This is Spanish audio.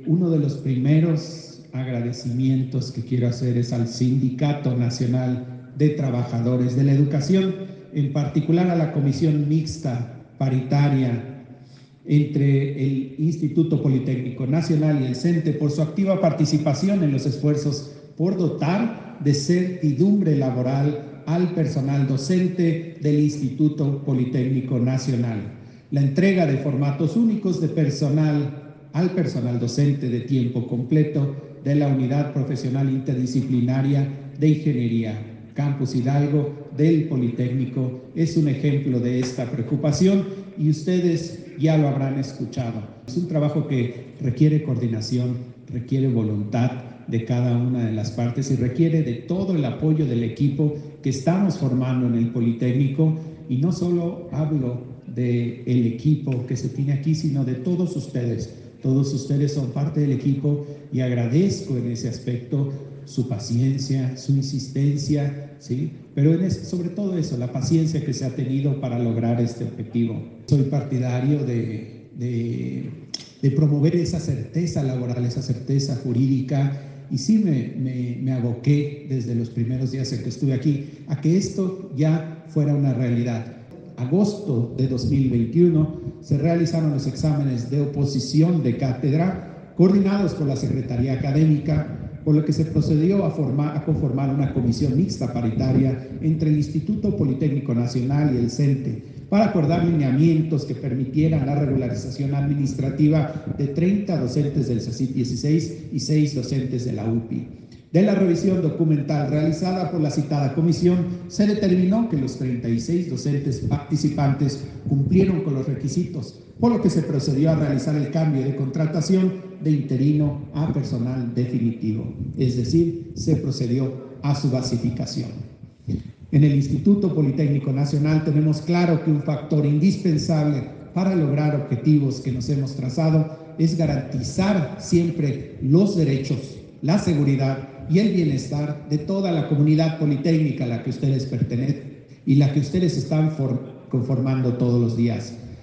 uno de los primeros agradecimientos que quiero hacer es al Sindicato Nacional de Trabajadores de la Educación, en particular a la Comisión Mixta Paritaria entre el Instituto Politécnico Nacional y el CENTE por su activa participación en los esfuerzos por dotar de certidumbre laboral al personal docente del Instituto Politécnico Nacional. La entrega de formatos únicos de personal al personal docente de tiempo completo de la Unidad Profesional Interdisciplinaria de Ingeniería Campus Hidalgo del Politécnico es un ejemplo de esta preocupación y ustedes ya lo habrán escuchado. Es un trabajo que requiere coordinación, requiere voluntad de cada una de las partes y requiere de todo el apoyo del equipo que estamos formando en el Politécnico, y no solo hablo del equipo que se tiene aquí, sino de todos ustedes. Todos ustedes son parte del equipo y agradezco en ese aspecto su paciencia, su insistencia, ¿sí? Pero sobre todo eso, la paciencia que se ha tenido para lograr este objetivo. Soy partidario de promover esa certeza laboral, esa certeza jurídica, y sí me aboqué desde los primeros días en que estuve aquí a que esto ya fuera una realidad. Agosto de 2021 se realizaron los exámenes de oposición de cátedra coordinados por la Secretaría Académica, por lo que se procedió a conformar una comisión mixta paritaria entre el Instituto Politécnico Nacional y el CENTE para acordar lineamientos que permitieran la regularización administrativa de 30 docentes del CECIT 16 y 6 docentes de la UPI. De la revisión documental realizada por la citada comisión, se determinó que los 36 docentes participantes cumplieron con los requisitos, por lo que se procedió a realizar el cambio de contratación de interino a personal definitivo, es decir, se procedió a su basificación. En el Instituto Politécnico Nacional tenemos claro que un factor indispensable para lograr objetivos que nos hemos trazado es garantizar siempre los derechos, la seguridad y el bienestar de toda la comunidad politécnica a la que ustedes pertenecen y la que ustedes están conformando todos los días.